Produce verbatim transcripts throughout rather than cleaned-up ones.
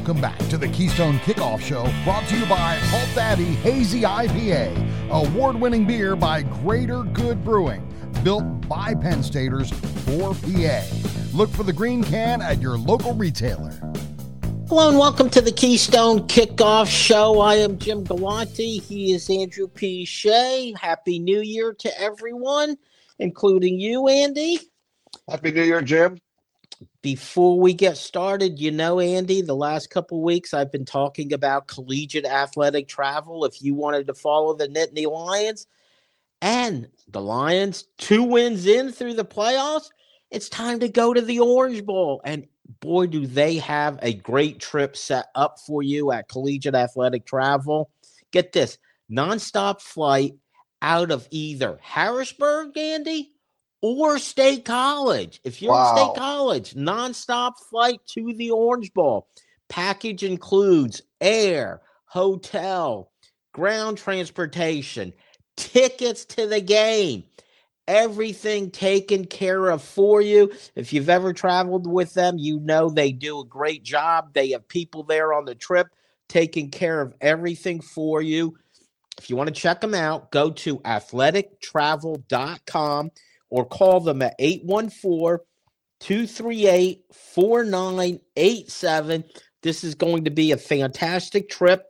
Welcome back to the Keystone Kickoff Show, brought to you by Halt Daddy Hazy I P A, award-winning beer by Greater Good Brewing, built by Penn Staters for P A. Look for the green can at your local retailer. Hello and welcome to the Keystone Kickoff Show. I am Jim Galante. He is Andrew P. Shea. Happy New Year to everyone, including you, Andy. Happy New Year, Jim. Before we get started, you know, Andy, the last couple weeks I've been talking about collegiate athletic travel. If you wanted to follow the Nittany Lions and the Lions, two wins in through the playoffs, it's time to go to the Orange Bowl. And boy, do they have a great trip set up for you at Collegiate Athletic Travel. Get this, nonstop flight out of either Harrisburg, Andy, or State College. If you're Wow. in State College, nonstop flight to the Orange Bowl. Package includes air, hotel, ground transportation, tickets to the game, everything taken care of for you. If you've ever traveled with them, you know they do a great job. They have people there on the trip taking care of everything for you. If you want to check them out, go to athletic travel dot com or call them at eight one four, two three eight, four nine eight seven. This is going to be a fantastic trip.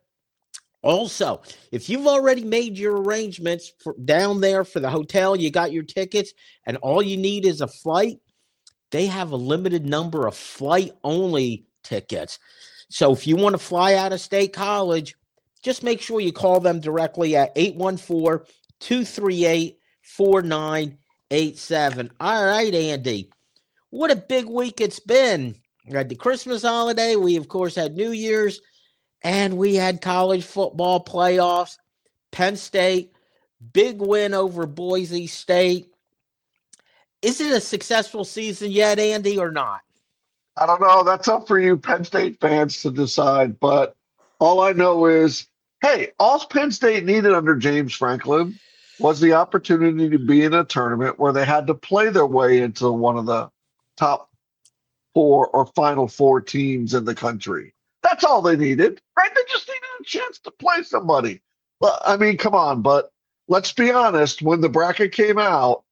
Also, if you've already made your arrangements for down there for the hotel, you got your tickets, and all you need is a flight, they have a limited number of flight-only tickets. So if you want to fly out of State College, just make sure you call them directly at eight one four, two three eight, four nine eight seven. All right, Andy, what a big week it's been. We had the Christmas holiday. We, of course, had New Year's. And we had college football playoffs. Penn State, big win over Boise State. Is it a successful season yet, Andy, or not? I don't know. That's up for you Penn State fans to decide. But all I know is, hey, all Penn State needed under James Franklin was the opportunity to be in a tournament where they had to play their way into one of the top four or final four teams in the country. That's all they needed, right? They just needed a chance to play somebody. Well, I mean, come on, but let's be honest. When the bracket came out,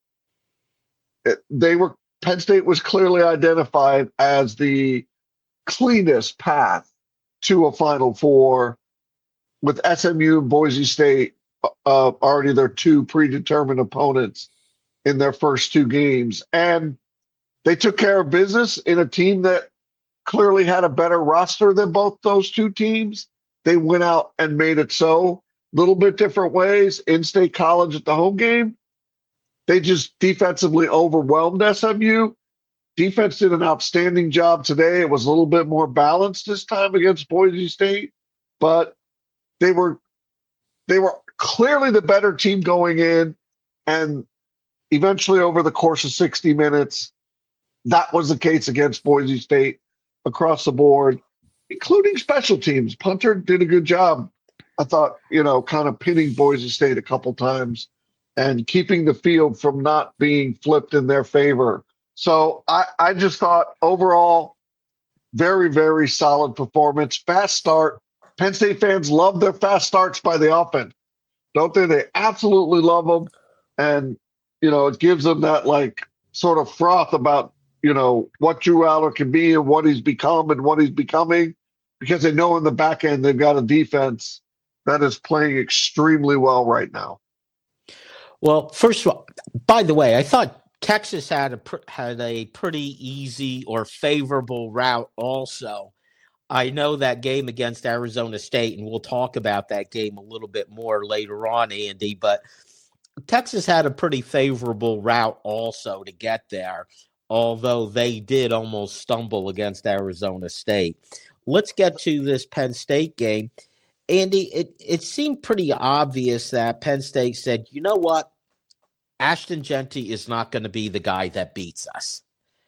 it, they were Penn State was clearly identified as the cleanest path to a Final Four, with S M U and Boise State uh, already their two predetermined opponents in their first two games, and they took care of business in a team that clearly had a better roster than both those two teams. They went out and made it so. Little bit different ways. In-State College at the home game, they just defensively overwhelmed S M U. Defense did an outstanding job today. It was a little bit more balanced this time against Boise State, but they were they were clearly the better team going in, and eventually over the course of sixty minutes, that was the case against Boise State across the board, including special teams. Punter did a good job, I thought, you know, kind of pinning Boise State a couple times and keeping the field from not being flipped in their favor. So I, I just thought overall, very, very solid performance. Fast start. Penn State fans love their fast starts by the offense, don't they? They absolutely love them. And, you know, it gives them that, like, sort of froth about, you know, what Drew Aller can be and what he's become and what he's becoming, because they know in the back end they've got a defense that is playing extremely well right now. Well, first of all, by the way, I thought Texas had a had a pretty easy or favorable route also. I know that game against Arizona State, and we'll talk about that game a little bit more later on, Andy, but Texas had a pretty favorable route also to get there, although they did almost stumble against Arizona State. Let's get to this Penn State game. Andy, it, it seemed pretty obvious that Penn State said, you know what? Ashton Jeanty is not going to be the guy that beats us.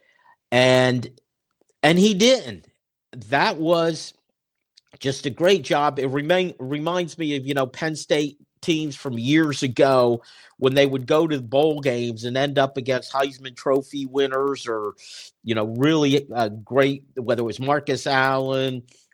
And and he didn't. That was just a great job. It remain, reminds me of, you know, Penn State teams from years ago when they would go to bowl games and end up against Heisman Trophy winners or, you know, really uh, great, whether it was Marcus Allen,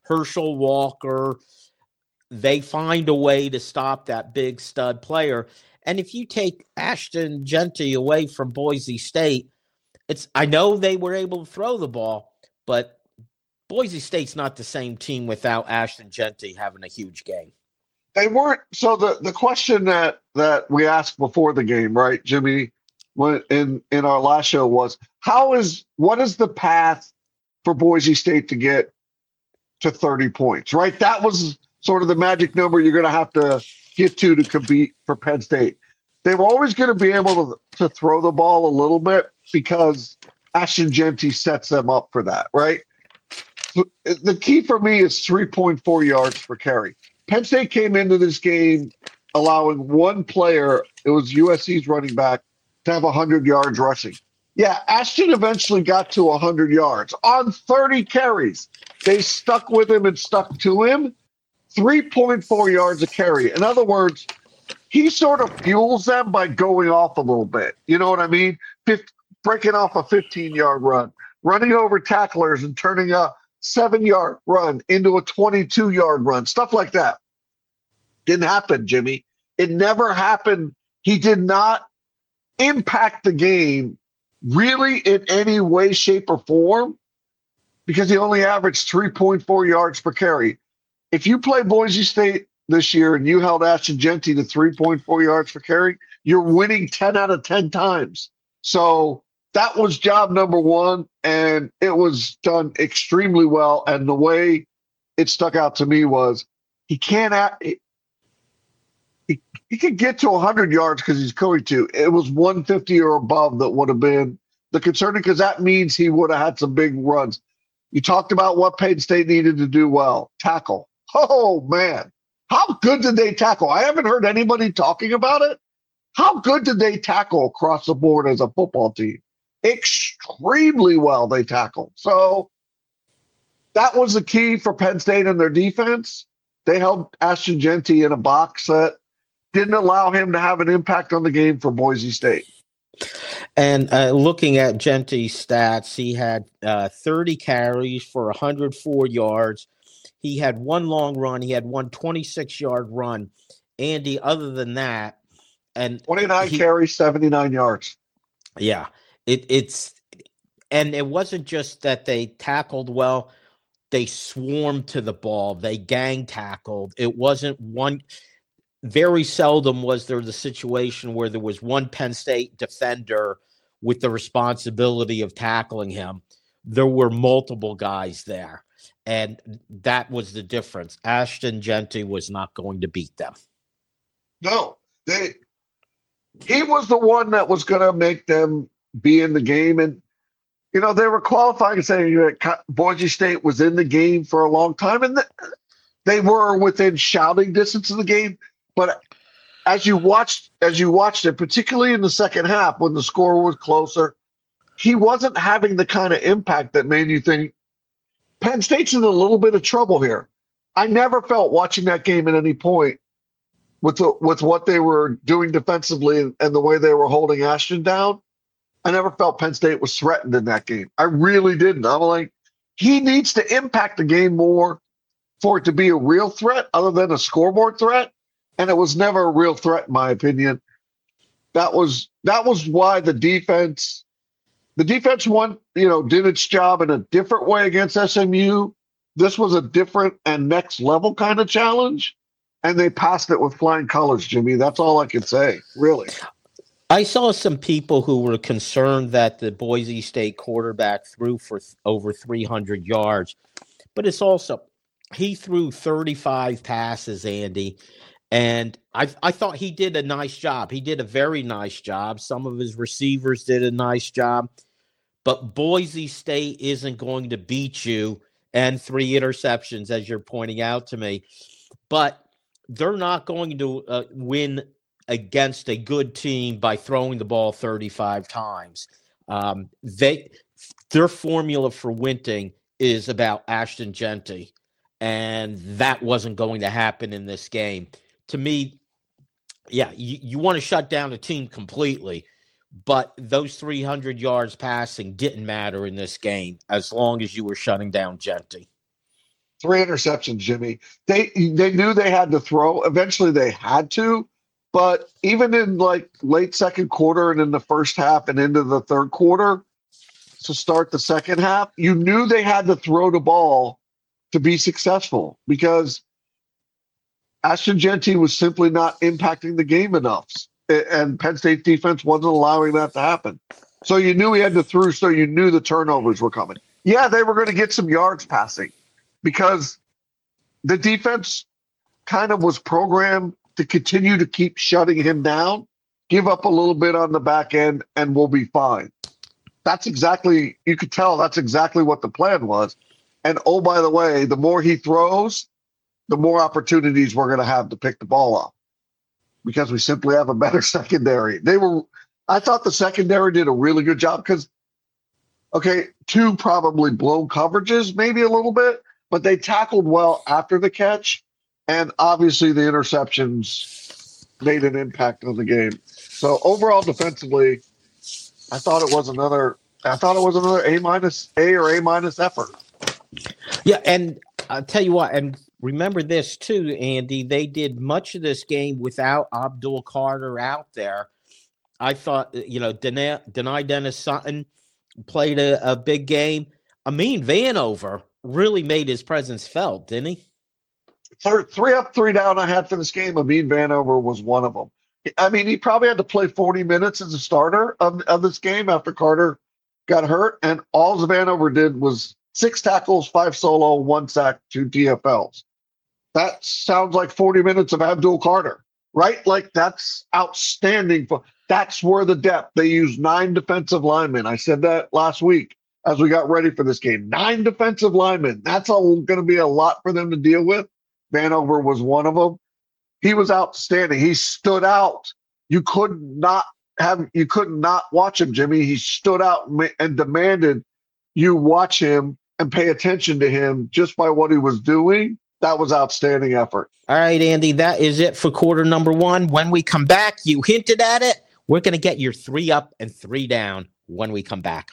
Herschel Walker. They find a way to stop that big stud player. And if you take Ashton Jeanty away from Boise State, it's I know they were able to throw the ball, but Boise State's not the same team without Ashton Jeanty having a huge game. They weren't. So the, the question that, that we asked before the game, right, Jimmy, when in, in our last show was, how is what is the path for Boise State to get to thirty points, right? That was sort of the magic number you're going to have to get to to compete for Penn State. They were always going to be able to, to throw the ball a little bit because Ashton Jeanty sets them up for that, right? The key for me is three point four yards per carry. Penn State came into this game allowing one player, it was U S C's running back, to have one hundred yards rushing. Yeah, Ashton eventually got to one hundred yards on thirty carries. They stuck with him and stuck to him. three point four yards a carry. In other words, he sort of fuels them by going off a little bit. You know what I mean? Fifth, breaking off a fifteen-yard run, running over tacklers and turning a seven-yard run into a twenty-two-yard run, stuff like that. Didn't happen, Jimmy. It never happened. He did not impact the game really in any way, shape, or form because he only averaged three point four yards per carry. If you play Boise State this year and you held Ashton Jeanty to three point four yards per carry, you're winning ten out of ten times. So that was job number one, and it was done extremely well. And the way it stuck out to me was he can't act, he, he, he could get to one hundred yards because he's going to. It was one fifty or above that would have been the concerning because that means he would have had some big runs. You talked about what Penn State needed to do well, tackle. Oh, man. How good did they tackle? I haven't heard anybody talking about it. How good did they tackle across the board as a football team? Extremely well they tackled. So that was the key for Penn State and their defense. They held Ashton Jeanty in a box that didn't allow him to have an impact on the game for Boise State. And uh, looking at Jeanty's stats, he had uh, thirty carries for one hundred four yards. He had one long run. He had one twenty-six-yard run. Andy, other than that, and twenty-nine he, carries, seventy-nine yards. Yeah, it, it's and it wasn't just that they tackled well. They swarmed to the ball. They gang tackled. It wasn't one – very seldom was there the situation where there was one Penn State defender with the responsibility of tackling him. There were multiple guys there. And that was the difference. Ashton Jeanty was not going to beat them. No, they. He was the one that was going to make them be in the game. And, you know, they were qualifying saying that Boise State was in the game for a long time. And they were within shouting distance of the game. But as you watched, as you watched it, particularly in the second half when the score was closer, he wasn't having the kind of impact that made you think, Penn State's in a little bit of trouble here. I never felt watching that game at any point with the, with what they were doing defensively and, and the way they were holding Ashton down. I never felt Penn State was threatened in that game. I really didn't. I'm like, he needs to impact the game more for it to be a real threat other than a scoreboard threat. And it was never a real threat, in my opinion. That was that was why the defense The defense won, you know, did its job in a different way against S M U. This was a different and next level kind of challenge, and they passed it with flying colors, Jimmy. That's all I can say, really. I saw some people who were concerned that the Boise State quarterback threw for th- over three hundred yards, but it's also he threw thirty-five passes, Andy, and I I thought he did a nice job. He did a very nice job. Some of his receivers did a nice job. But Boise State isn't going to beat you, and three interceptions, as you're pointing out to me. But they're not going to uh, win against a good team by throwing the ball thirty-five times. Um, they their formula for winning is about Ashton Jeanty, and that wasn't going to happen in this game. To me, yeah, you, you want to shut down a team completely. But those three hundred yards passing didn't matter in this game as long as you were shutting down Jeanty. Three interceptions, Jimmy. They they knew they had to throw. Eventually, they had to. But even in like late second quarter and in the first half and into the third quarter to start the second half, you knew they had to throw the ball to be successful because Ashton Jeanty was simply not impacting the game enough. And Penn State defense wasn't allowing that to happen. So you knew he had to throw, so you knew the turnovers were coming. Yeah, they were going to get some yards passing because the defense kind of was programmed to continue to keep shutting him down, give up a little bit on the back end, and we'll be fine. That's exactly, you could tell that's exactly what the plan was. And oh, by the way, the more he throws, the more opportunities we're going to have to pick the ball up because we simply have a better secondary. They were, I thought the secondary did a really good job because, okay, two probably blown coverages, maybe a little bit, but they tackled well after the catch. And obviously the interceptions made an impact on the game. So overall defensively, I thought it was another, I thought it was another A minus, A or A minus effort. Yeah. And I'll tell you what, and remember this too, Andy, they did much of this game without Abdul Carter out there. I thought, you know, Dani Dennis Sutton played a, a big game. Amin Vanover really made his presence felt, didn't he? Third, three up, three down I had for this game. Amin Vanover was one of them. I mean, he probably had to play forty minutes as a starter of, of this game after Carter got hurt, and all Vanover did was six tackles, five solo, one sack, two T F Ls. That sounds like forty minutes of Abdul Carter, right? Like, that's outstanding. For That's where the depth. They used nine defensive linemen. I said that last week as we got ready for this game. Nine defensive linemen. That's going to be a lot for them to deal with. Vanover was one of them. He was outstanding. He stood out. You could not have, you could not watch him, Jimmy. He stood out and demanded you watch him and pay attention to him just by what he was doing. That was outstanding effort. All right, Andy, that is it for quarter number one. When we come back, you hinted at it. We're going to get your three up and three down when we come back.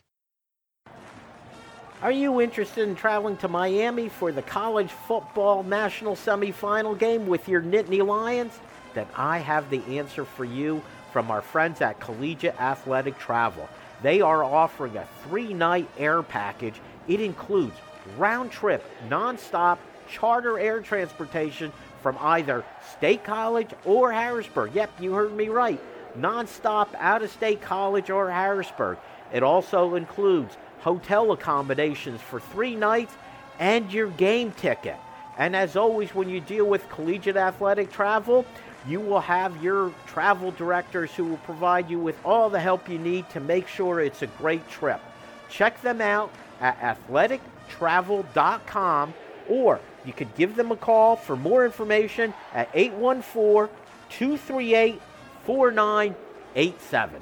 Are you interested in traveling to Miami for the college football national semifinal game with your Nittany Lions? Then I have the answer for you from our friends at Collegiate Athletic Travel. They are offering a three-night air package. It includes round-trip, nonstop charter air transportation from either State College or Harrisburg. Yep, you heard me right. Nonstop out-of-state college or Harrisburg. It also includes hotel accommodations for three nights and your game ticket. And as always, when you deal with Collegiate Athletic Travel, you will have your travel directors who will provide you with all the help you need to make sure it's a great trip. Check them out at athletic travel dot com, or you could give them a call for more information at eight one four, two three eight, four nine eight seven.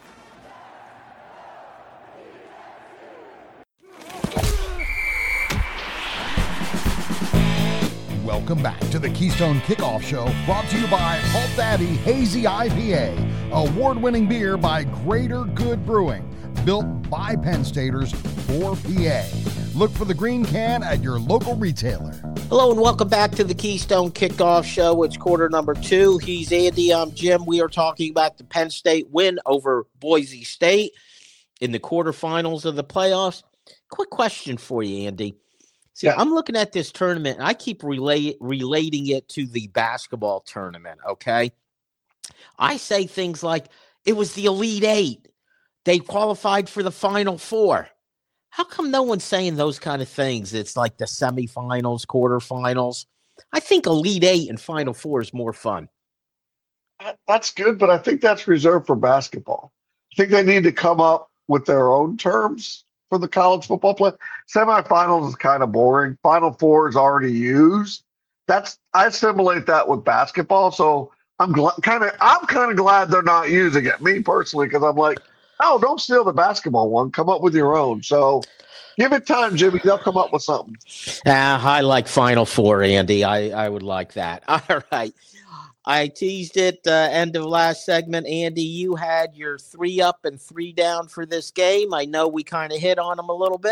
Welcome back to the Keystone Kickoff Show, brought to you by Halt Daddy Hazy I P A, award-winning beer by Greater Good Brewing, built by Penn Staters for P A. Look for the green can at your local retailer. Hello and welcome back to the Keystone Kickoff Show. It's quarter number two. He's Andy. I'm Jim. We are talking about the Penn State win over Boise State in the quarterfinals of the playoffs. Quick question for you, Andy. See, yeah. I'm looking at this tournament, and I keep relate, relating it to the basketball tournament, okay? I say things like, it was the Elite Eight. They qualified for the Final Four. How come no one's saying those kind of things? It's like the semifinals, quarterfinals. I think Elite Eight and Final Four is more fun. That's good, but I think that's reserved for basketball. I think they need to come up with their own terms for the college football play. Semifinals is kind of boring. Final Four is already used. That's I assimilate that with basketball. So I'm gl- kind of I'm kind of glad they're not using it. Me personally, because I'm like, oh, don't steal the basketball one. Come up with your own. So give it time, Jimmy. They'll come up with something. Uh, I like Final Four, Andy. I, I would like that. All right. I teased it uh, end of last segment. Andy, you had your three up and three down for this game. I know we kind of hit on them a little bit.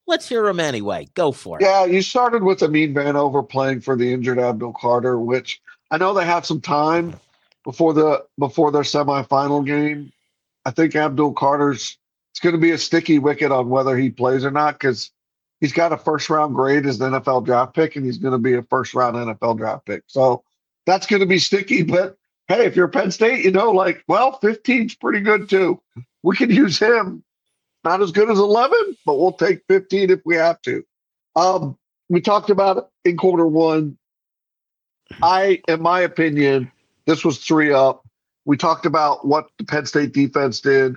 let's hear them anyway. Go for it. Yeah, you started with Amin Vanover playing for the injured Abdul Carter, which I know they have some time before the before their semifinal game. I think Abdul Carter's it's going to be a sticky wicket on whether he plays or not because he's got a first round grade as an N F L draft pick, and he's going to be a first round N F L draft pick. So that's going to be sticky. But hey, if you're Penn State, you know, like, well, fifteen's pretty good too. We can use him. Not as good as eleven, but we'll take fifteen if we have to. Um, we talked about it in quarter one. I, in my opinion, this was three up. We talked about what the Penn State defense did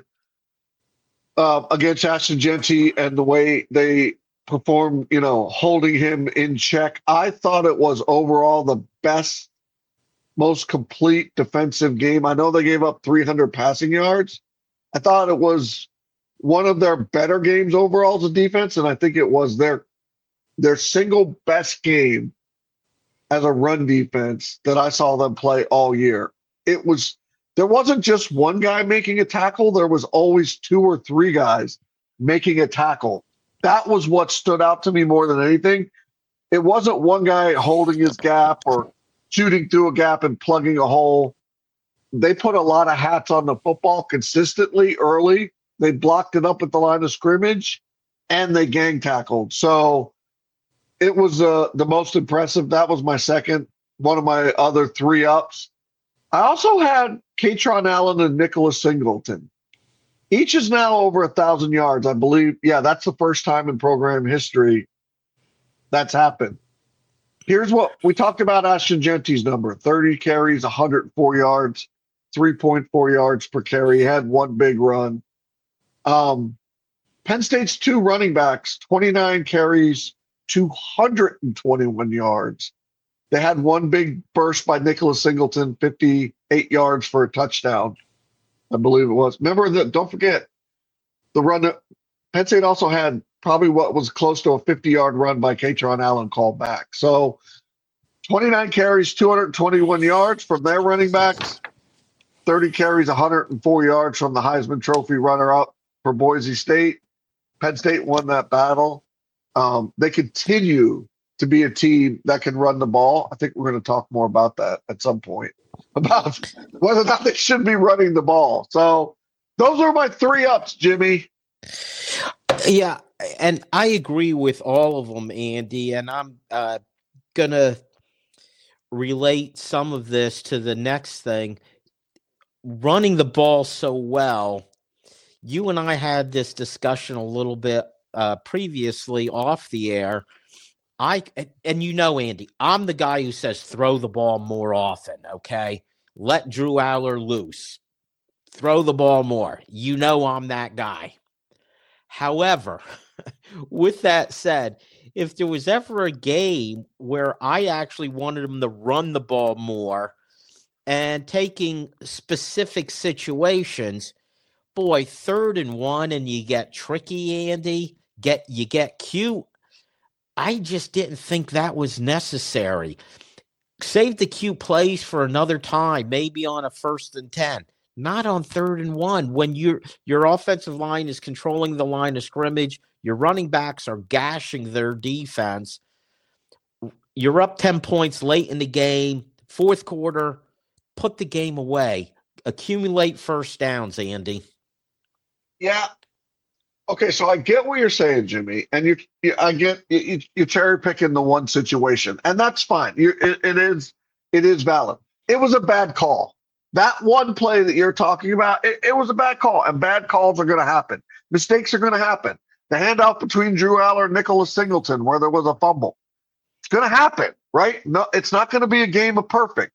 uh, against Ashton Jeanty and the way they performed, you know, holding him in check. I thought it was overall the best, most complete defensive game. I know they gave up three hundred passing yards. I thought it was one of their better games overall as a defense, and I think it was their their single best game as a run defense that I saw them play all year. It was there wasn't just one guy making a tackle, there was always two or three guys making a tackle. That was what stood out to me more than anything. It wasn't one guy holding his gap or shooting through a gap and plugging a hole. They put a lot of hats on the football consistently early. They blocked it up at the line of scrimmage, and they gang tackled. So it was uh, the most impressive. That was my second, one of my other three ups. I also had Katron Allen and Nicholas Singleton. Each is now over a thousand yards, I believe. Yeah, that's the first time in program history that's happened. Here's what we talked about: Ashton Jeanty's number: thirty carries, one hundred four yards, three point four yards per carry. He had one big run. Um, Penn State's two running backs, twenty-nine carries, two hundred twenty-one yards. They had one big burst by Nicholas Singleton, fifty-eight yards for a touchdown, I believe it was. Remember that? Don't forget the run. That, Penn State also had probably what was close to a fifty-yard run by Katron Allen called back. So twenty-nine carries, two hundred twenty-one yards from their running backs, thirty carries, one hundred four yards from the Heisman Trophy runner-up for Boise State. Penn State won that battle. Um, they continue to be a team that can run the ball. I think we're going to talk more about that at some point, about whether or not they should be running the ball. So those are my three ups, Jimmy. Yeah, and I agree with all of them, Andy, and I'm uh, going to relate some of this to the next thing. Running the ball so well, you and I had this discussion a little bit uh, previously off the air. I and you know, Andy, I'm the guy who says throw the ball more often, okay? Let Drew Aller loose. Throw the ball more. You know I'm that guy. However, with that said, if there was ever a game where I actually wanted him to run the ball more and taking specific situations, boy, third and one and you get tricky, Andy, get you get cute. I just didn't think that was necessary. Save the cute plays for another time, maybe on a first and ten, not on third and one. When your your offensive line is controlling the line of scrimmage, your running backs are gashing their defense. You're up ten points late in the game, fourth quarter, put the game away. Accumulate first downs, Andy. Yeah. Okay, so I get what you're saying, Jimmy, and you, you I get you, you're cherry picking the one situation, and that's fine. You, it, it is, it is valid. It was a bad call. That one play that you're talking about, it, it was a bad call, and bad calls are going to happen. Mistakes are going to happen. The handoff between Drew Aller and Nicholas Singleton, where there was a fumble, it's going to happen, right? No, it's not going to be a game of perfect.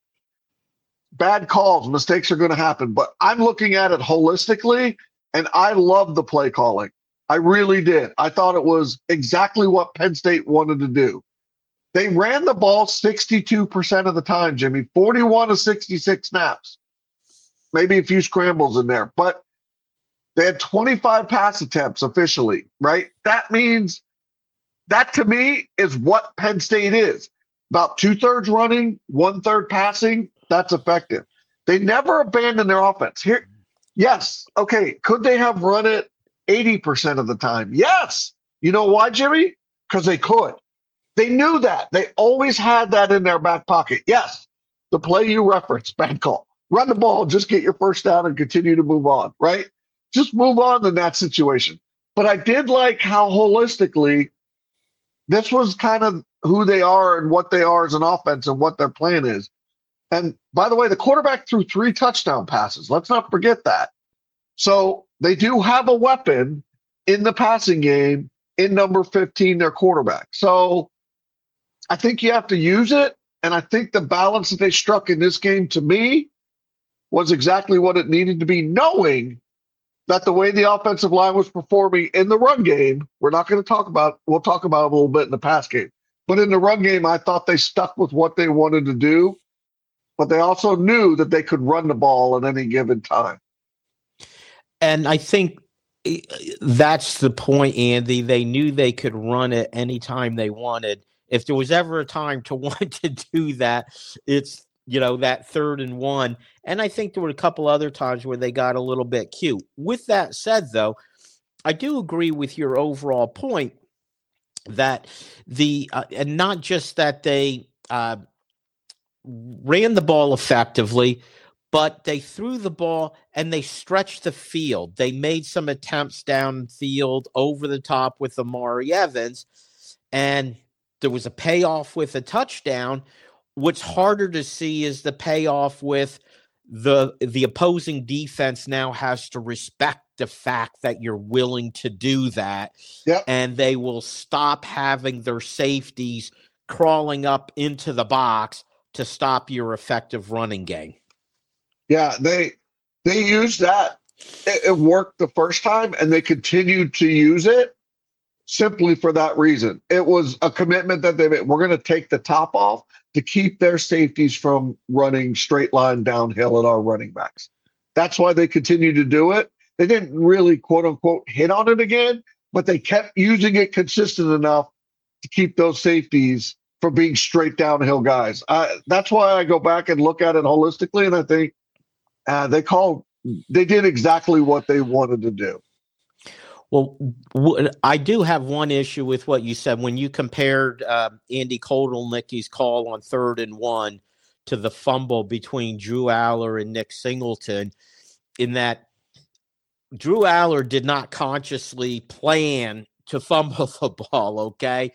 Bad calls, mistakes are going to happen, but I'm looking at it holistically, and I love the play calling. I really did. I thought it was exactly what Penn State wanted to do. They ran the ball sixty-two percent of the time, Jimmy, forty-one to sixty-six snaps. Maybe a few scrambles in there, but they had twenty-five pass attempts officially, right? That means that to me is what Penn State is. About two-thirds running, one-third passing. That's effective. They never abandoned their offense. Here, yes, okay, could they have run it eighty percent of the time? Yes. You know why, Jimmy? Because they could. They knew that. They always had that in their back pocket. Yes, the play you referenced, bad call. Run the ball, just get your first down and continue to move on, right? Just move on in that situation. But I did like how holistically this was kind of who they are and what they are as an offense and what their plan is. And by the way, the quarterback threw three touchdown passes. Let's not forget that. So they do have a weapon in the passing game in number fifteen, their quarterback. So I think you have to use it. And I think the balance that they struck in this game, to me, was exactly what it needed to be, knowing that the way the offensive line was performing in the run game, we're not going to talk about, we'll talk about it a little bit in the pass game. But in the run game, I thought they stuck with what they wanted to do, but they also knew that they could run the ball at any given time. And I think that's the point, Andy. They knew they could run it anytime they wanted. If there was ever a time to want to do that, it's, you know, that third and one. And I think there were a couple other times where they got a little bit cute. With that said, though, I do agree with your overall point that the uh, and not just that they uh, ran the ball effectively, but they threw the ball and they stretched the field. They made some attempts downfield over the top with Amari Evans, and there was a payoff with a touchdown. What's harder to see is the payoff with the the opposing defense now has to respect the fact that you're willing to do that. Yep. And they will stop having their safeties crawling up into the box to stop your effective running game. Yeah, they they used that. It, it worked the first time, and they continued to use it simply for that reason. It was a commitment that they made. We're going to take the top off to keep their safeties from running straight line downhill at our running backs. That's why they continue to do it. They didn't really, quote unquote, hit on it again, but they kept using it consistent enough to keep those safeties from being straight downhill guys. Uh, that's why I go back and look at it holistically, and I think uh, they called, they did exactly what they wanted to do. Well, w- I do have one issue with what you said when you compared uh, Andy Kotelnicki's call on third and one to the fumble between Drew Aller and Nick Singleton, in that Drew Aller did not consciously plan to fumble the ball, okay?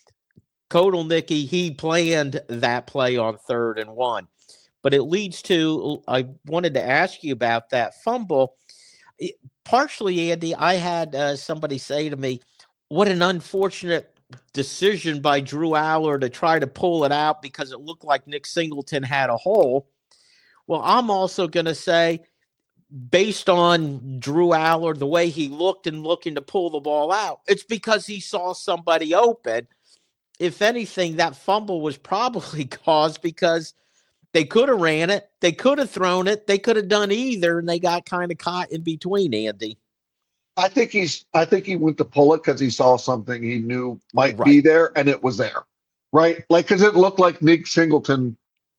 Kotelnicki, he planned that play on third and one. But it leads to, I wanted to ask you about that fumble. It, partially, Andy, I had uh, somebody say to me, what an unfortunate decision by Drew Aller to try to pull it out because it looked like Nick Singleton had a hole. Well, I'm also going to say, based on Drew Aller, the way he looked and looking to pull the ball out, it's because he saw somebody open. If anything, that fumble was probably caused because they could have ran it. They could have thrown it. They could have done either, and they got kind of caught in between, Andy. I think he's. I think he went to pull it because he saw something he knew might Right. be there, and it was there, right? Like, because it looked like Nick Singleton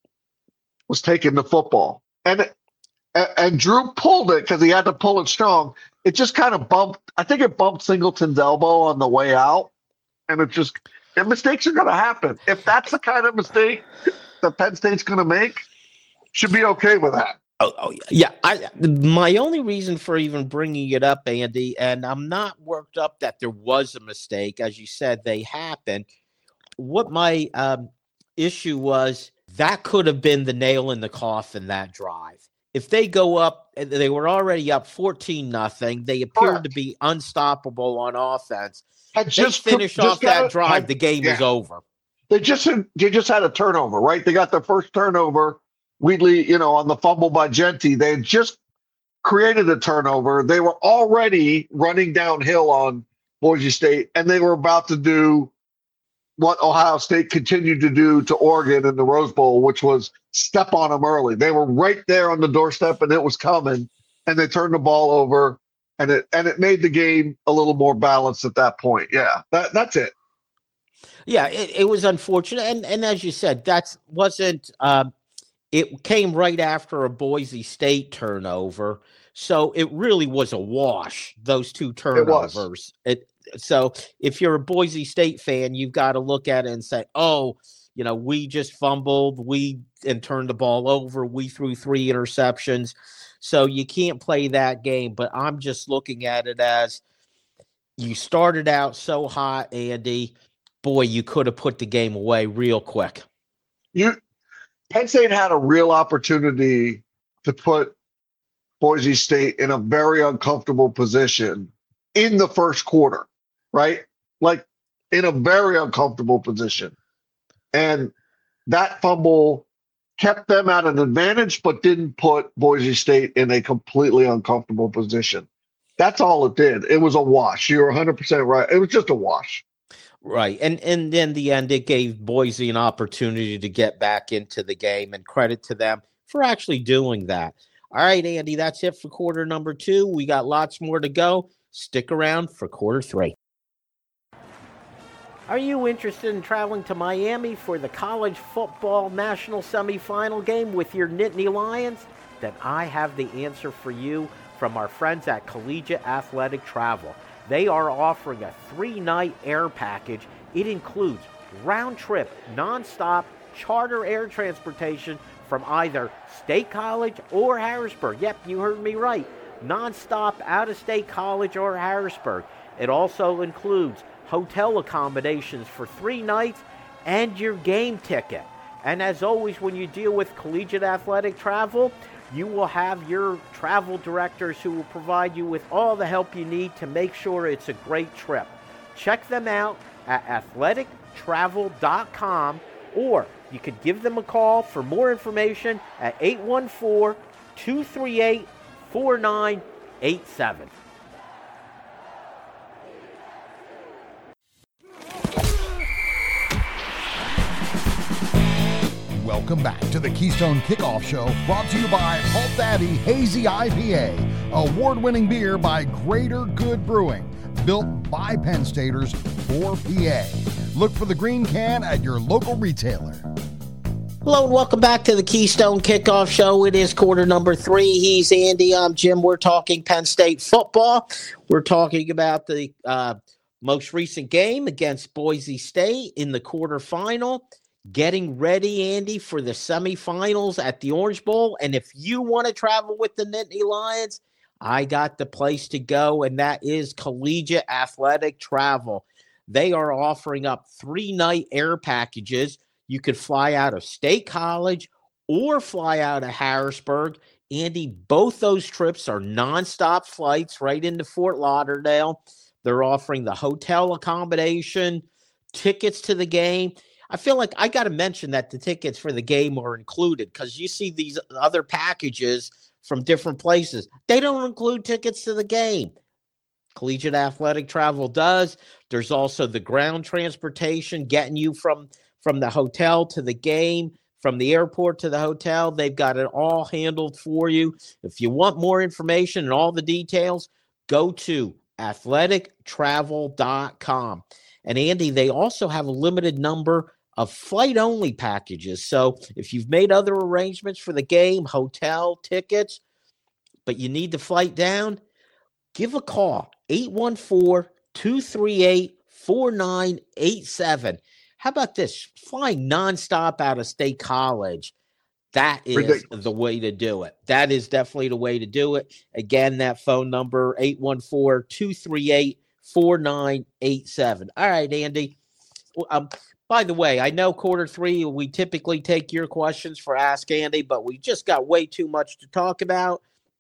was taking the football, and it, and, and Drew pulled it because he had to pull it strong. It just kind of bumped. I think it bumped Singleton's elbow on the way out, and it just. And mistakes are going to happen. If that's the kind of mistake that Penn State's going to make, should be okay with that. Oh, oh yeah. I my only reason for even bringing it up, Andy, and I'm not worked up that there was a mistake, as you said, they happened. What my um, issue was, that could have been the nail in the coffin, that drive. If they go up, they were already up fourteen nothing. They appeared Correct. to be unstoppable on offense. Had They just finish just off got that it- drive, had- the game yeah. is over. They just they just had a turnover, right? They got their first turnover. Wheatley, you know, on the fumble by Genty, they had just created a turnover. They were already running downhill on Boise State, and they were about to do what Ohio State continued to do to Oregon in the Rose Bowl, which was step on them early. They were right there on the doorstep, and it was coming, and they turned the ball over, and it and it made the game a little more balanced at that point. Yeah, that that's it. Yeah, it, it was unfortunate, and and as you said, that wasn't. Um, it came right after a Boise State turnover, so it really was a wash. Those two turnovers. It So if you're a Boise State fan, you've got to look at it and say, oh, you know, we just fumbled, we and turned the ball over, we threw three interceptions. So you can't play that game. But I'm just looking at it as you started out so hot, Andy. Boy, you could have put the game away real quick. You Penn State had a real opportunity to put Boise State in a very uncomfortable position in the first quarter, right? Like in a very uncomfortable position. And that fumble kept them at an advantage, but didn't put Boise State in a completely uncomfortable position. That's all it did. It was a wash. You're one hundred percent right. It was just a wash. Right. And and in the end, it gave Boise an opportunity to get back into the game, and credit to them for actually doing that. All right, Andy, that's it for quarter number two. We got lots more to go. Stick around for quarter three. Are you interested in traveling to Miami for the college football national semifinal game with your Nittany Lions? Then I have the answer for you from our friends at Collegiate Athletic Travel. They are offering a three-night air package. It includes round-trip, nonstop charter air transportation from either State College or Harrisburg. Yep, you heard me right. Nonstop out-of-state college or Harrisburg. It also includes hotel accommodations for three nights and your game ticket. And as always, when you deal with Collegiate Athletic Travel, you will have your travel directors who will provide you with all the help you need to make sure it's a great trip. Check them out at athletic travel dot com, or you could give them a call for more information at eight one four, two three eight, four nine eight seven. Welcome back to the Keystone Kickoff Show, brought to you by Halt Daddy Hazy I P A, award-winning beer by Greater Good Brewing, built by Penn Staters for P A. Look for the green can at your local retailer. Hello and welcome back to the Keystone Kickoff Show. It is quarter number three. He's Andy. I'm Jim. We're talking Penn State football. We're talking about the uh, most recent game against Boise State in the quarterfinal. Getting ready, Andy, for the semifinals at the Orange Bowl. And if you want to travel with the Nittany Lions, I got the place to go, and that is Collegiate Athletic Travel. They are offering up three-night air packages. You could fly out of State College or fly out of Harrisburg. Andy, both those trips are nonstop flights right into Fort Lauderdale. They're offering the hotel accommodation, tickets to the game. I feel like I got to mention that the tickets for the game are included, because you see these other packages from different places. They don't include tickets to the game. Collegiate Athletic Travel does. There's also the ground transportation getting you from, from the hotel to the game, from the airport to the hotel. They've got it all handled for you. If you want more information and all the details, go to athletic travel dot com. And Andy, they also have a limited number of flight-only packages. So if you've made other arrangements for the game, hotel, tickets, but you need the flight down, give a call, eight one four, two three eight, four nine eight seven. How about this? Flying nonstop out of State College. That is Ridiculous. The way to do it. That is definitely the way to do it. Again, that phone number, eight one four, two three eight, four nine eight seven. All right, Andy. Um, by the way, I know quarter three, we typically take your questions for Ask Andy, but we just got way too much to talk about.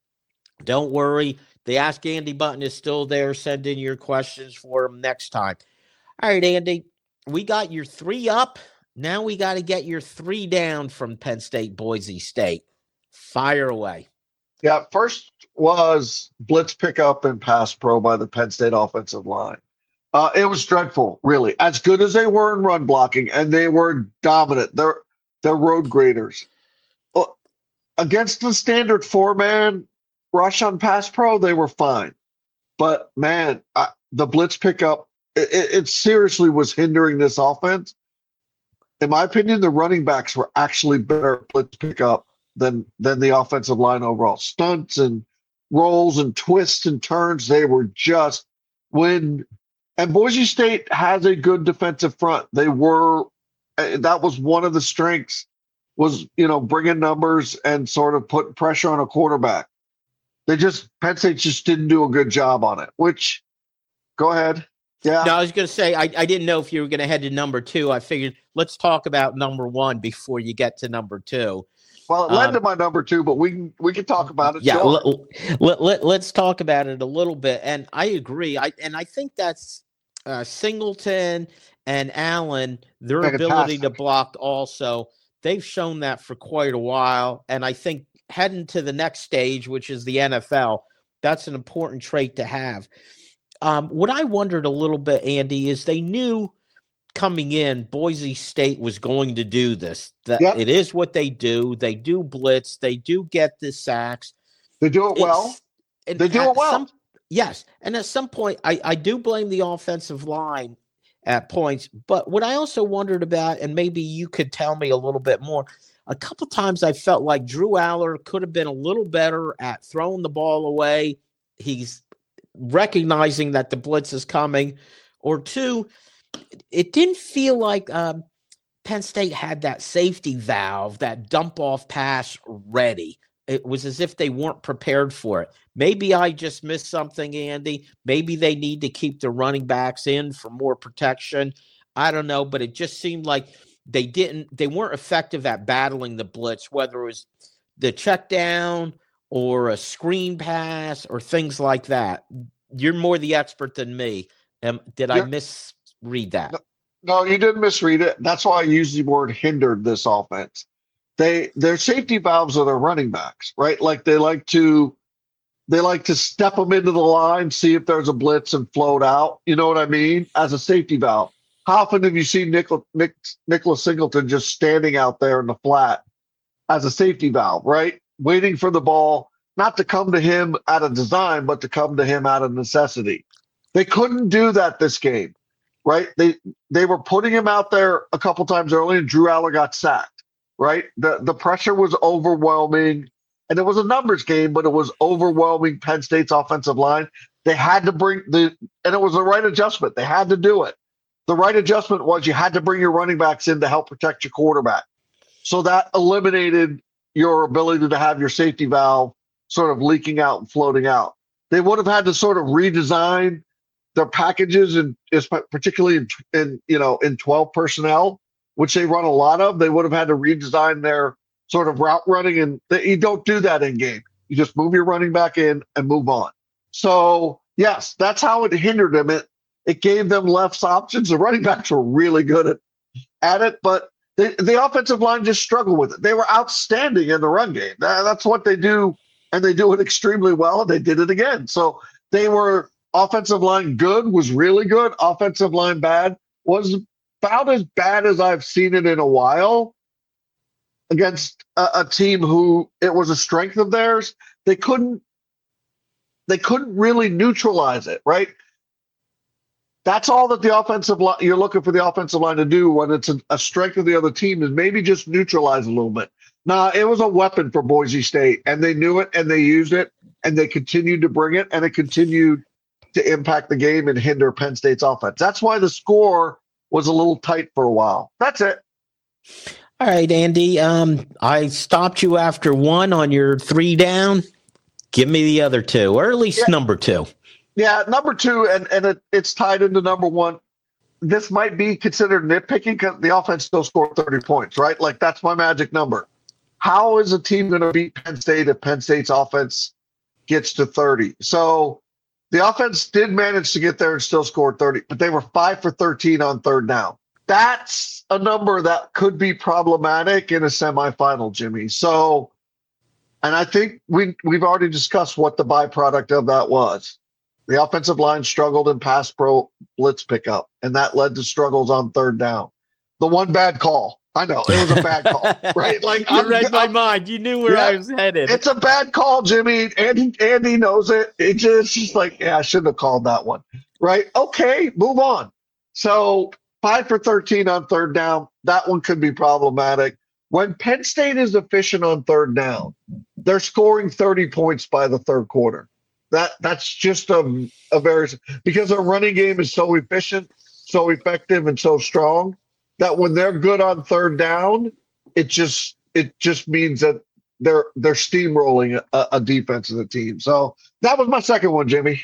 Don't worry. The Ask Andy button is still there. Send in your questions for him next time. All right, Andy, we got your three up. Now we got to get your three down from Penn State, Boise State. Fire away. Yeah, first was blitz pickup and pass pro by the Penn State offensive line. Uh, it was dreadful, really. As good as they were in run blocking, and they were dominant. They're, they're road graders. Uh, against the standard four-man rush on pass pro, they were fine. But, man, I, the blitz pickup, it, it seriously was hindering this offense. In my opinion, the running backs were actually better at blitz pickup than than the offensive line overall. Stunts and rolls and twists and turns, they were just, when And Boise State has a good defensive front. They were uh, that was one of the strengths was, you know, bringing numbers and sort of putting pressure on a quarterback. They just Penn State just didn't do a good job on it. Which, go ahead. Yeah. No, I was going to say I, I didn't know if you were going to head to number two. I figured let's talk about number one before you get to number two. Well, it led um, to my number two, but we can we can talk about it. Yeah, sure. let, let, let, let's talk about it a little bit. And I agree. I and I think that's uh, Singleton and Allen, their Fantastic. ability to block also. They've shown that for quite a while. And I think heading to the next stage, which is the N F L, that's an important trait to have. Um, what I wondered a little bit, Andy, is they knew coming in Boise State was going to do this. That Yep. It is what they do. They do blitz. They do get the sacks. They do it well. It's- and They do at it well. some- yes. And at some point, I, I do blame the offensive line at points. But what I also wondered about, and maybe you could tell me a little bit more, a couple times I felt like Drew Aller could have been a little better at throwing the ball away. He's recognizing that the blitz is coming. Or two, it didn't feel like um, Penn State had that safety valve, that dump off pass ready. It was as if they weren't prepared for it. Maybe I just missed something, Andy. Maybe they need to keep the running backs in for more protection. I don't know, but it just seemed like they didn't, they weren't effective at battling the blitz, whether it was the check down or a screen pass or things like that. You're more the expert than me. Um, did I You're- misread that? No. No, you didn't misread it. That's why I use the word hindered this offense. They their safety valves are their running backs, right? Like they like to they like to step them into the line, see if there's a blitz and float out. You know what I mean? As a safety valve. How often have you seen Nicholas, Nick, Nicholas Singleton just standing out there in the flat as a safety valve, right? Waiting for the ball, not to come to him out of design, but to come to him out of necessity. They couldn't do that this game. Right, they they were putting him out there a couple times early, and Drew Aller got sacked. Right, the the pressure was overwhelming, and it was a numbers game, but it was overwhelming. Penn State's offensive line. They had to bring the, and it was the right adjustment. They had to do it. The right adjustment was you had to bring your running backs in to help protect your quarterback. So that eliminated your ability to have your safety valve sort of leaking out and floating out. They would have had to sort of redesign their packages, and particularly in, in you know in twelve personnel, which they run a lot of. They would have had to redesign their sort of route running, and they, you don't do that in game. You just move your running back in and move on. So yes, that's how it hindered them. It it gave them less options. The running backs were really good at, at it, but the the offensive line just struggled with it. They were outstanding in the run game. That, that's what they do, and they do it extremely well. And they did it again. So they were. Offensive line good was really good. Offensive line bad was about as bad as I've seen it in a while against a, a team who it was a strength of theirs. They couldn't they couldn't really neutralize it, right? That's all that the offensive line you're looking for the offensive line to do when it's a, a strength of the other team is maybe just neutralize a little bit. Nah, it was a weapon for Boise State, and they knew it and they used it and they continued to bring it and it continued to impact the game and hinder Penn State's offense. That's why the score was a little tight for a while. That's it. All right, Andy. Um, I stopped you after one on your three down. Give me the other two, or at least Yeah. number two. Yeah, number two, and, and it, it's tied into number one. This might be considered nitpicking because the offense still scored thirty points, right? Like, that's my magic number. How is a team going to beat Penn State if Penn State's offense gets to thirty? So the offense did manage to get there and still scored thirty, but they were five for thirteen on third down. That's a number that could be problematic in a semifinal, Jimmy. So, and I think we, we've already discussed what the byproduct of that was. The offensive line struggled in pass pro blitz pickup, and that led to struggles on third down. The one bad call. I know, it was a bad call, right? Like You I'm- read my I'm- mind. You knew where Yeah, I was headed. It's a bad call, Jimmy. Andy, Andy knows it. It just just like, yeah, I shouldn't have called that one. Right? Okay, move on. So five for thirteen on third down. That one could be problematic. When Penn State is efficient on third down, they're scoring thirty points by the third quarter. That that's just a, a very because their running game is so efficient, so effective, and so strong that when they're good on third down, it just it just means that they're they're steamrolling a, a defense of the team. So that was my second one, Jimmy.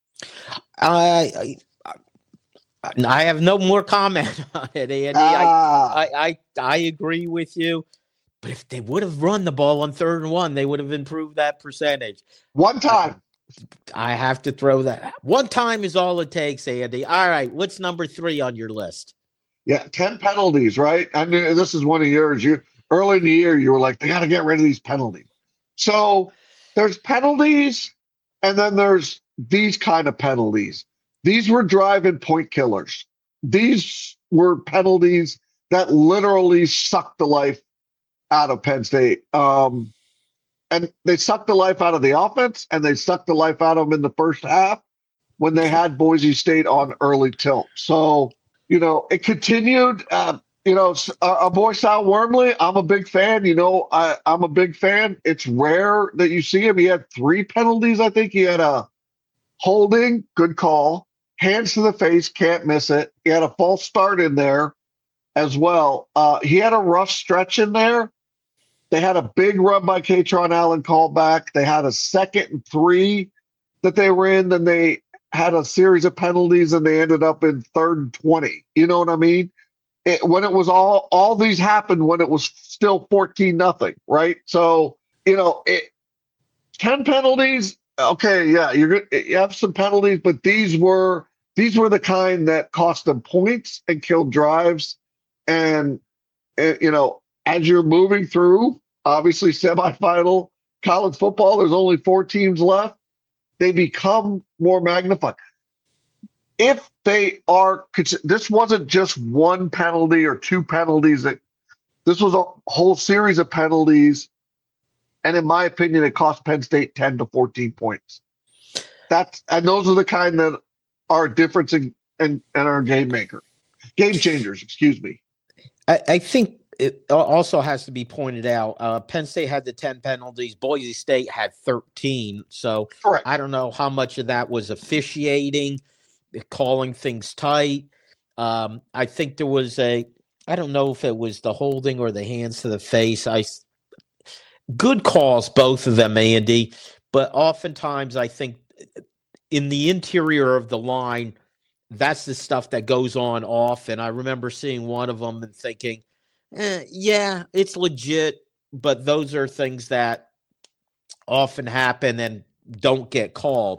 I I, I have no more comment on it, Andy. Ah. I, I I I agree with you. But if they would have run the ball on third and one, they would have improved that percentage. One time. I, I have to throw that. One time is all it takes, Andy. All right, what's number three on your list? Yeah, ten penalties, right? I mean, this is one of yours. You early in the year, you were like, they got to get rid of these penalties. So there's penalties, and then there's these kind of penalties. These were drive-in point killers. These were penalties that literally sucked the life out of Penn State. Um, and they sucked the life out of the offense, and they sucked the life out of them in the first half when they had Boise State on early tilt. So, you know, it continued. Uh, you know, our, our boy Sal Wormley, I'm a big fan. You know, I, I'm a big fan. It's rare that you see him. He had three penalties, I think. He had a holding, good call, hands to the face, can't miss it. He had a false start in there as well. Uh, he had a rough stretch in there. They had a big run by Katron Allen called back. They had a second and three that they were in. Then they had a series of penalties, and they ended up in third and twenty. You know what I mean? It, when it was all all these happened when it was still fourteen nothing, right? So you know, it, ten penalties. Okay, yeah, you're good. You have some penalties, but these were these were the kind that cost them points and killed drives. And, and you know, as you're moving through, obviously semifinal college football, there's only four teams left. They become more magnified. If they are, this wasn't just one penalty or two penalties. That this was a whole series of penalties. And in my opinion, it cost Penn State ten to fourteen points. That's, and those are the kind that are a difference in, in, in our game maker, game changers, excuse me. I, I think it also has to be pointed out. Uh, Penn State had the ten penalties. Boise State had thirteen. So Correct. I don't know how much of that was officiating, calling things tight. Um, I think there was a, I don't know if it was the holding or the hands to the face. I good calls, both of them, Andy. But oftentimes I think in the interior of the line, that's the stuff that goes on off. And I remember seeing one of them and thinking, eh, yeah, it's legit, but those are things that often happen and don't get called.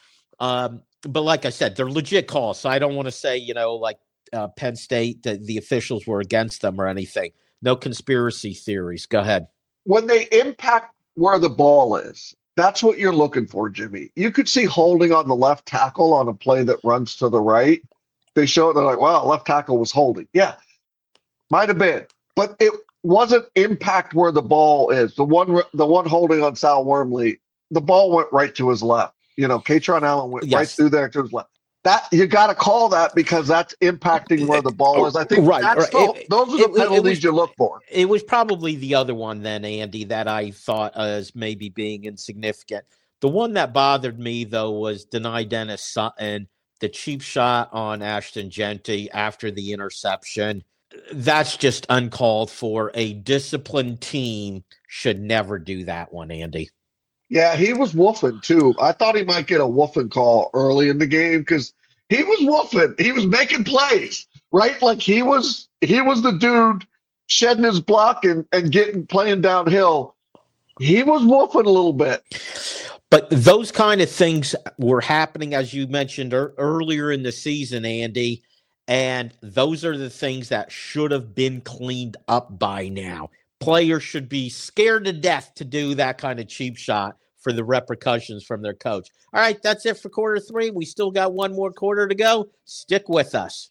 Um, but like I said, they're legit calls. So I don't want to say, you know, like uh, Penn State, that the officials were against them or anything. No conspiracy theories. Go ahead. When they impact where the ball is, that's what you're looking for, Jimmy. You could see holding on the left tackle on a play that runs to the right. They show it, they're like, well, left tackle was holding. Yeah, might have been. But it wasn't impact where the ball is. The one the one holding on Sal Wormley, the ball went right to his left. You know, Katron Allen went yes. right through there to his left. That you got to call that because that's impacting where the ball is. I think right, that's right. The, it, those are the it, penalties it was, you look for. It was probably the other one then, Andy, that I thought as maybe being insignificant. The one that bothered me, though, was Deni Dennis Sutton, the cheap shot on Ashton Jeanty after the interception. That's just uncalled for. A disciplined team should never do that one, Andy. Yeah, he was woofing, too. I thought he might get a woofing call early in the game because he was woofing. He was making plays, right? Like he was he was the dude shedding his block and, and getting playing downhill. He was woofing a little bit. But those kind of things were happening, as you mentioned er- earlier in the season, Andy, and those are the things that should have been cleaned up by now. Players should be scared to death to do that kind of cheap shot for the repercussions from their coach. All right, that's it for quarter three. We still got one more quarter to go. Stick with us.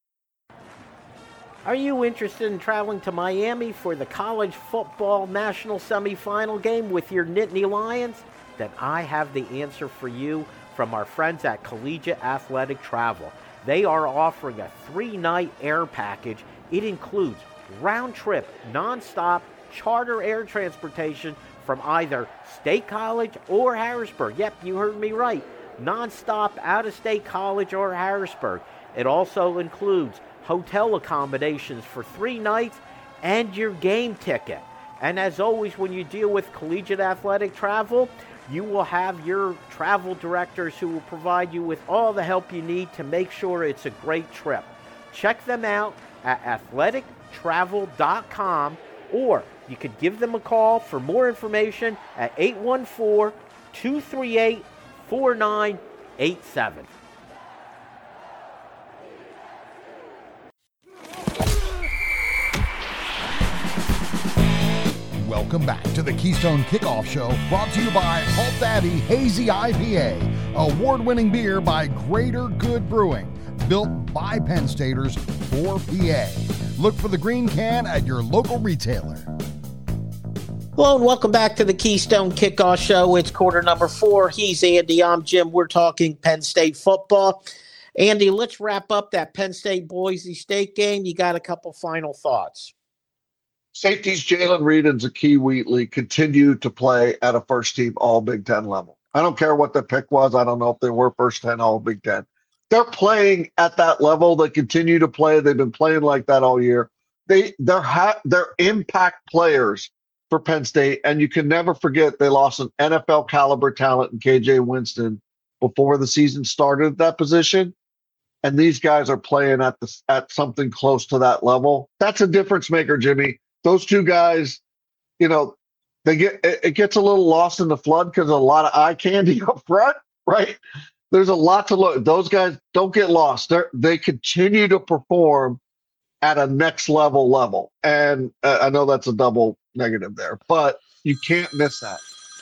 Are you interested in traveling to Miami for the college football national semifinal game with your Nittany Lions? Then I have the answer for you from our friends at Collegiate Athletic Travel. They are offering a three-night air package. It includes round-trip, nonstop charter air transportation from either State College or Harrisburg. Yep, you heard me right. Nonstop out-of-state college or Harrisburg. It also includes hotel accommodations for three nights and your game ticket. And as always, when you deal with collegiate athletic travel, you will have your travel directors who will provide you with all the help you need to make sure it's a great trip. Check them out at athletic travel dot com, or you could give them a call for more information at eight one four, two three eight, four nine eight seven. Welcome back to the Keystone Kickoff Show, brought to you by Halt Daddy Hazy I P A, award-winning beer by Greater Good Brewing, built by Penn Staters for P A. Look for the green can at your local retailer. Hello and welcome back to the Keystone Kickoff Show. It's quarter number four. He's Andy. I'm Jim. We're talking Penn State football. Andy, let's wrap up that Penn State-Boise State game. You got a couple final thoughts. Safeties Jalen Reed and Zakee Wheatley continue to play at a first-team All-Big Ten level. I don't care what the pick was. I don't know if they were first-ten All-Big Ten. They're playing at that level. They continue to play. They've been playing like that all year. They, they're, ha- they're impact players for Penn State, and you can never forget they lost an N F L caliber talent in K J Winston before the season started at that position. And these guys are playing at the, at something close to that level. That's a difference maker, Jimmy. Those two guys, you know, they get it, it gets a little lost in the flood because a lot of eye candy up front, right? There's a lot to look. Those guys don't get lost. They they continue to perform at a next level level, and uh, I know that's a double negative there, but you can't miss that.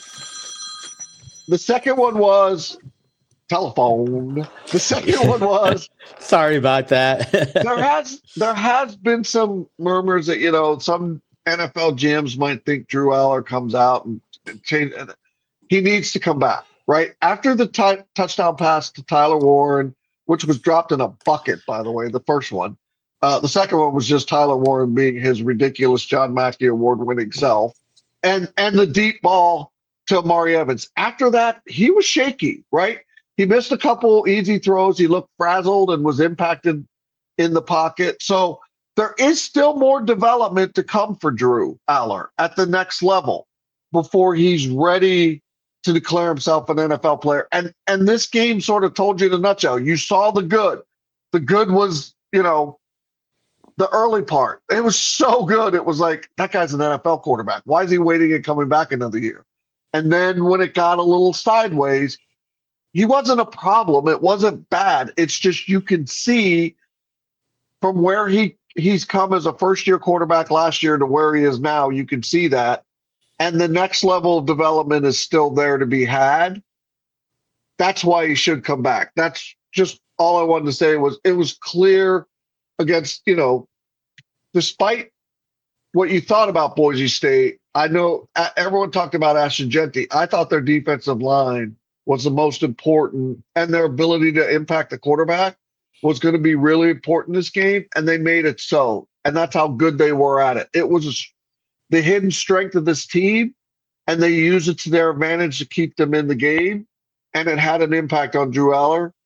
The second one was telephone. The second one was sorry about that. there has there has been some murmurs that, you know, some N F L G Ms might think Drew Aller comes out and, and change. He needs to come back, right? After the t- touchdown pass to Tyler Warren, which was dropped in a bucket, by the way, the first one. Uh, the second one was just Tyler Warren being his ridiculous John Mackey award-winning self. And, and the deep ball to Amari Evans. After that, he was shaky, right? He missed a couple easy throws. He looked frazzled and was impacted in the pocket. So there is still more development to come for Drew Aller at the next level before he's ready to declare himself an N F L player. And and this game sort of told you in a nutshell. You saw the good. The good was, you know, the early part. It was so good. It was like, that guy's an N F L quarterback. Why is he waiting and coming back another year? And then when it got a little sideways, he wasn't a problem. It wasn't bad. It's just you can see from where he, he's come as a first-year quarterback last year to where he is now, you can see that. And the next level of development is still there to be had. That's why he should come back. That's just all I wanted to say. Was it was clear against, you know, despite what you thought about Boise State, I know everyone talked about Ashton Jeanty. I thought their defensive line was the most important, and their ability to impact the quarterback was going to be really important this game, and they made it so. And that's how good they were at it. It was a, the hidden strength of this team, and they used it to their advantage to keep them in the game, and it had an impact on Drew Aller.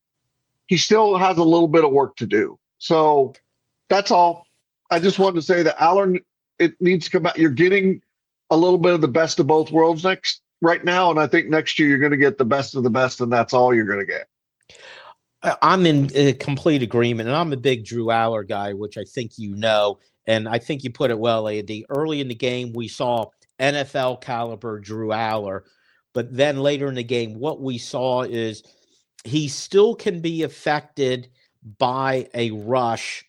He still has a little bit of work to do. So that's all. I just wanted to say that Aller, it needs to come back. You're getting a little bit of the best of both worlds next right now, and I think next year you're going to get the best of the best, and that's all you're going to get. I'm in uh, complete agreement, and I'm a big Drew Aller guy, which I think you know, and I think you put it well, Andy. Early in the game, we saw N F L caliber Drew Aller, but then later in the game, what we saw is he still can be affected by a rush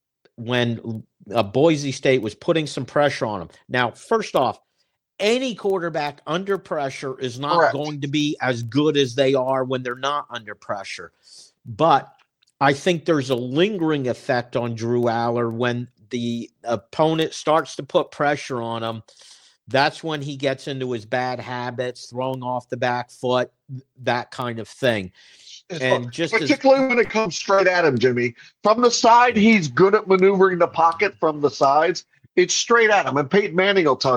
when uh, Boise State was putting some pressure on him. Now, first off, any quarterback under pressure is not Correct. going to be as good as they are when they're not under pressure. But I think there's a lingering effect on Drew Aller when the opponent starts to put pressure on him. That's when he gets into his bad habits, throwing off the back foot, that kind of thing. And just particularly as, when it comes straight at him, Jimmy. From the side, he's good at maneuvering the pocket from the sides. It's straight at him. And Peyton Manning will tell you,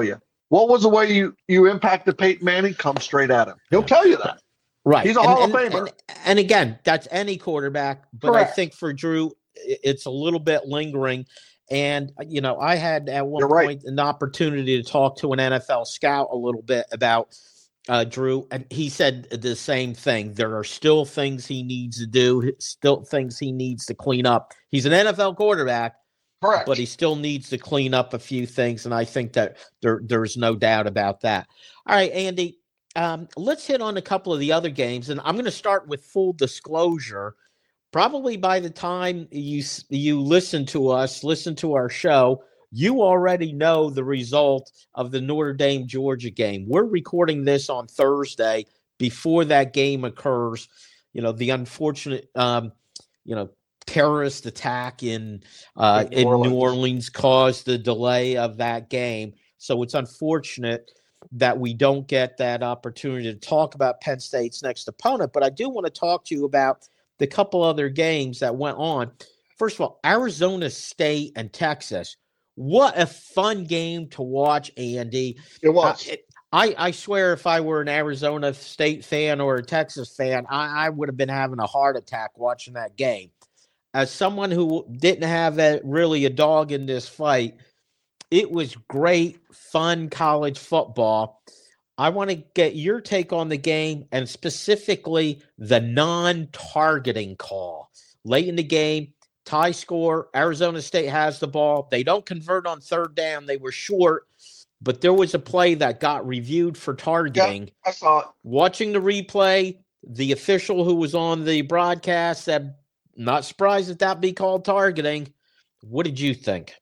What was the way you, you impacted Peyton Manning? Come straight at him. He'll tell you that. Right. He's a and, Hall and, of Famer. And, and again, that's any quarterback. But Correct. I think for Drew, it's a little bit lingering. And, you know, I had at one You're point right. an opportunity to talk to an N F L scout a little bit about uh, Drew. And he said the same thing. There are still things he needs to do, still things he needs to clean up. He's an N F L quarterback. Correct. But he still needs to clean up a few things. And I think that there there's no doubt about that. All right, Andy. Um, let's hit on a couple of the other games, and I'm going to start with full disclosure. Probably by the time you you listen to us, listen to our show, you already know the result of the Notre Dame Georgia game. We're recording this on Thursday before that game occurs. You know, the unfortunate, um, you know, terrorist attack in uh, in New Orleans. New Orleans caused the delay of that game. So it's unfortunate that we don't get that opportunity to talk about Penn State's next opponent. But I do want to talk to you about the couple other games that went on. First of all, Arizona State and Texas. What a fun game to watch, Andy. It was. Uh, it, I, I swear if I were an Arizona State fan or a Texas fan, I, I would have been having a heart attack watching that game. As someone who didn't have a, really a dog in this fight, it was great, fun college football. I want to get your take on the game and specifically the non-targeting call. Late in the game, tie score, Arizona State has the ball. They don't convert on third down. They were short, but there was a play that got reviewed for targeting. Yeah, I saw it. Watching the replay, the official who was on the broadcast said, not surprised that that be called targeting. What did you think?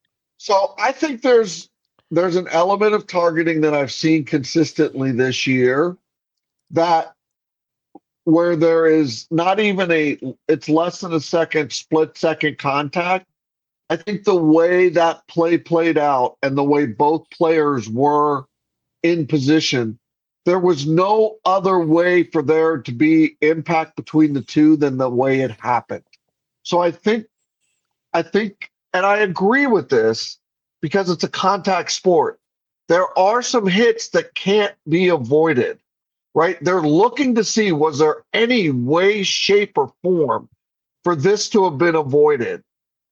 So I think there's there's an element of targeting that I've seen consistently this year that where there is not even a it's less than a second split second contact. I think the way that play played out and the way both players were in position, there was no other way for there to be impact between the two than the way it happened. So I think I think and I agree with this because it's a contact sport. There are some hits that can't be avoided, right? They're looking to see, was there any way, shape, or form for this to have been avoided?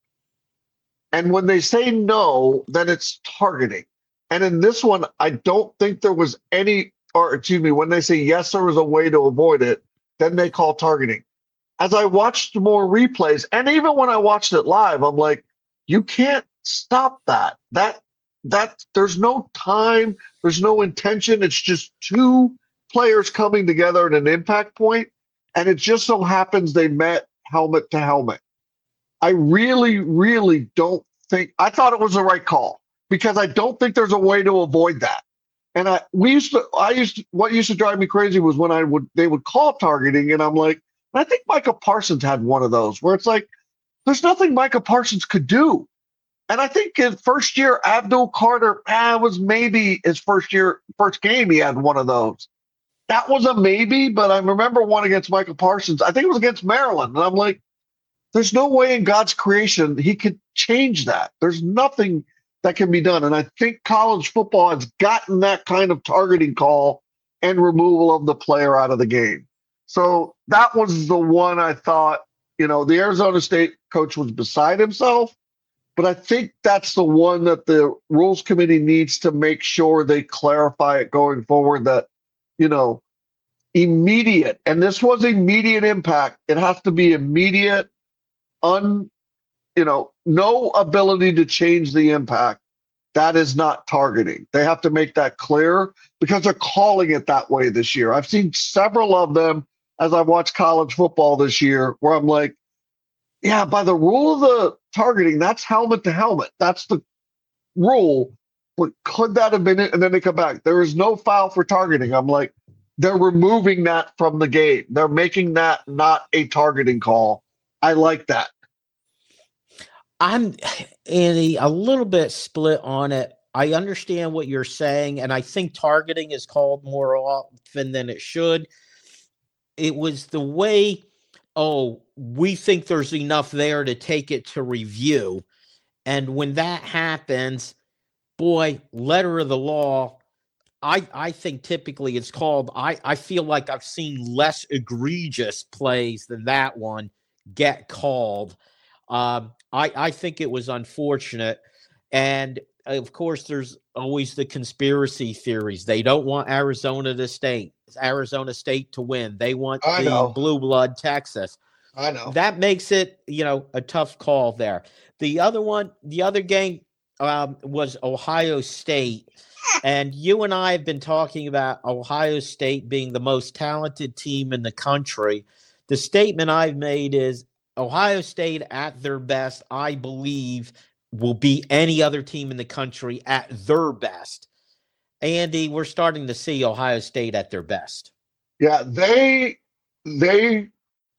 And when they say no, then it's targeting. And in this one, I don't think there was any, or excuse me, when they say yes, there was a way to avoid it, then they call targeting. As I watched more replays, and even when I watched it live, I'm like, you can't stop that. That that there's no time, there's no intention. It's just two players coming together at an impact point, and it just so happens they met helmet to helmet. I really, really don't think I thought it was the right call because I don't think there's a way to avoid that. And I we used to I used to, what used to drive me crazy was when I would they would call targeting, and I'm like, I think Micah Parsons had one of those where it's like, there's nothing Micah Parsons could do. And I think his first year, Abdul Carter, ah, was maybe his first year, first game, he had one of those. That was a maybe, but I remember one against Micah Parsons. I think it was against Maryland. And I'm like, there's no way in God's creation he could change that. There's nothing that can be done. And I think college football has gotten that kind of targeting call and removal of the player out of the game. So that was the one I thought, you know, the Arizona State coach was beside himself. But I think that's the one that the rules committee needs to make sure they clarify it going forward that, you know, immediate, and this was immediate impact. It has to be immediate, un, you know, no ability to change the impact. That is not targeting. They have to make that clear because they're calling it that way this year. I've seen several of them as I've watched college football this year where I'm like, yeah, by the rule of the targeting, that's helmet to helmet. That's the rule. But could that have been it? And then they come back. There is no foul for targeting. I'm like, they're removing that from the game. They're making that not a targeting call. I like that. I'm, Andy, a little bit split on it. I understand what you're saying, and I think targeting is called more often than it should. It was the way, oh, we think there's enough there to take it to review. And when that happens, boy, letter of the law. I, I think typically it's called, I, I feel like I've seen less egregious plays than that one get called. Um, I, I think it was unfortunate. And of course, there's always the conspiracy theories. They don't want Arizona to state, Arizona State to win. They want I the know. blue blood Texas. I know. That makes it, you know, a tough call there. The other one, the other game um, was Ohio State. And you and I have been talking about Ohio State being the most talented team in the country. The statement I've made is Ohio State at their best, I believe, will beat any other team in the country at their best. Andy, we're starting to see Ohio State at their best. Yeah, they they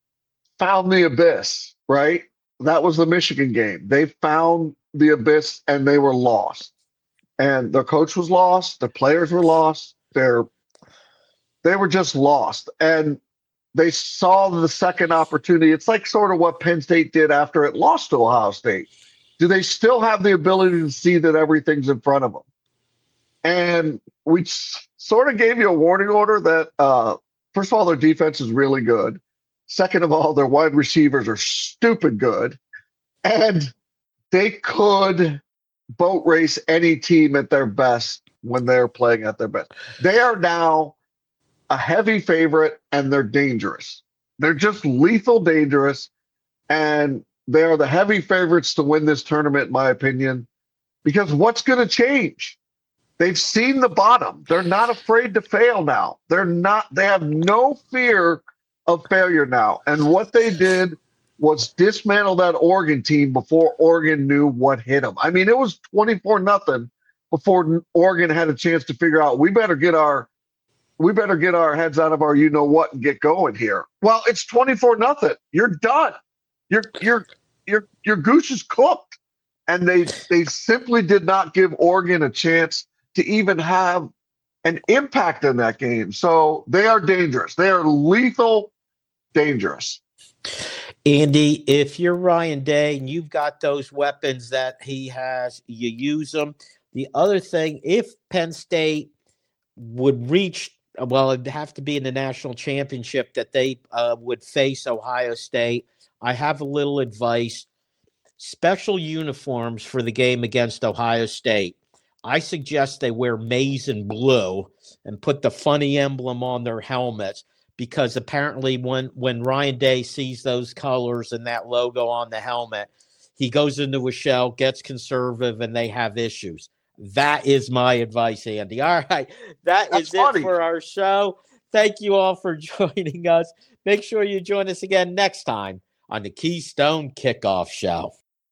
found the abyss, right? That was the Michigan game. They found the abyss and they were lost. And their coach was lost, the players were lost, they're they were just lost. And they saw the second opportunity. It's like sort of what Penn State did after it lost to Ohio State. Do they still have the ability to see that everything's in front of them? And we sort of gave you a warning order that, uh, first of all, their defense is really good. Second of all, their wide receivers are stupid good. And they could boat race any team at their best when they're playing at their best. They are now a heavy favorite, and they're dangerous. They're just lethal dangerous, and they are the heavy favorites to win this tournament, in my opinion, because what's going to change? They've seen the bottom. They're not afraid to fail now. They're not, they have no fear of failure now. And what they did was dismantle that Oregon team before Oregon knew what hit them. I mean, it was twenty-four nothing before Oregon had a chance to figure out, we better get our we better get our heads out of our you know what and get going here. Well, it's twenty-four nothing. You're done. Your your your your goose is cooked. And they they simply did not give Oregon a chance to even have an impact in that game. So they are dangerous. They are lethal dangerous. Andy, if you're Ryan Day and you've got those weapons that he has, you use them. The other thing, if Penn State would reach, well, it'd have to be in the national championship that they uh, would face Ohio State. I have a little advice. Special uniforms for the game against Ohio State. I suggest they wear maize and blue and put the funny emblem on their helmets, because apparently when, when Ryan Day sees those colors and that logo on the helmet, he goes into a shell, gets conservative, and they have issues. That is my advice, Andy. All right, that That's is funny. it for our show. Thank you all for joining us. Make sure you join us again next time on the Keystone Kickoff Show.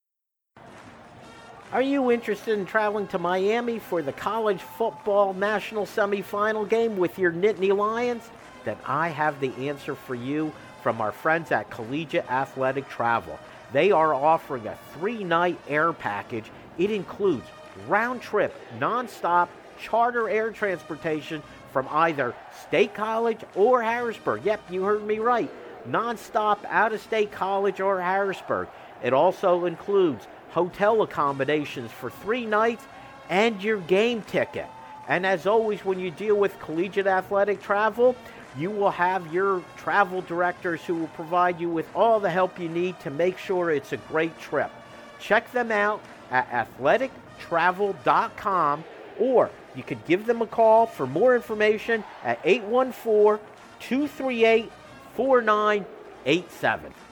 Are you interested in traveling to Miami for the college football national semifinal game with your Nittany Lions? Then I have the answer for you from our friends at Collegiate Athletic Travel. They are offering a three-night air package. It includes round-trip, nonstop charter air transportation from either State College or Harrisburg. Yep, you heard me right. Nonstop out-of-state college or Harrisburg. It also includes hotel accommodations for three nights and your game ticket. And as always, when you deal with Collegiate Athletic Travel, you will have your travel directors who will provide you with all the help you need to make sure it's a great trip. Check them out at athletic travel dot com, or you could give them a call for more information at eight one four, two three eight, four nine eight seven.